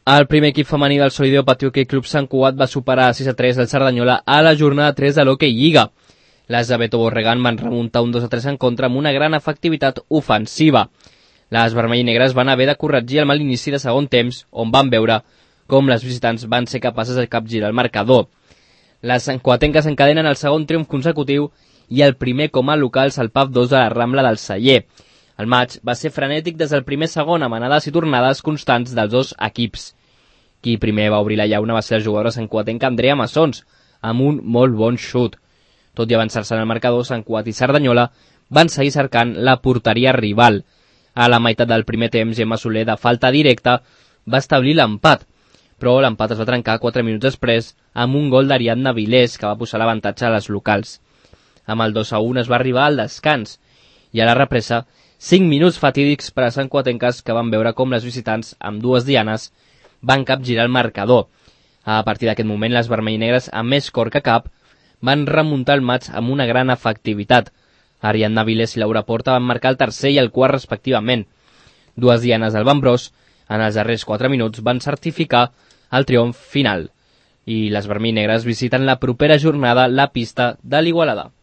El primer equip femení del Solideo Patí Hoquei Club Sant Cugat va superar 6-3 el Cerdanyola a la jornada 3 de l'Hockey Lliga. Les de Beto Borregan van remuntar un 2-3 en contra amb una gran efectivitat ofensiva. Les vermell i negres van haver de corregir el mal inici de segon temps, on van veure com les visitants van ser capaces de capgirar el marcador. Les santcuatenques encadenen el segon triomf consecutiu i el primer com a locals al PAF 2 de la Rambla del Celler. El maig va ser frenètic des del primer segon amb anades i tornades constants dels dos equips. Qui primer va obrir la llauna va ser la jugadora santcuatenca Andrea Massons, amb un molt bon xut. Tot i avançar-se en el marcador, Sant Cugat i Cerdanyola van seguir cercant la porteria rival. A la meitat del primer temps, Gemma Soler, de falta directa, va establir l'empat, però l'empat es va trencar 4 minuts després amb un gol d'Ariadna Vilés, que va posar l'avantatge a les locals. Amb el 2-1 es va arribar al descans, i a la represa, 5 minuts fatídics per a santcuatenques que van veure com les visitants, amb dues dianes, van capgirar el marcador. A partir d'aquest moment, les vermell i negres, amb més cor que cap, van remuntar el maig amb una gran efectivitat. Ariadna Vilés i Laura Porta van marcar el tercer i el quart respectivament. Dues dianes del Bambrós, en els darrers 4 minuts, van certificar el triomf final. I les vermell i negres visiten la propera jornada la pista de l'Igualada.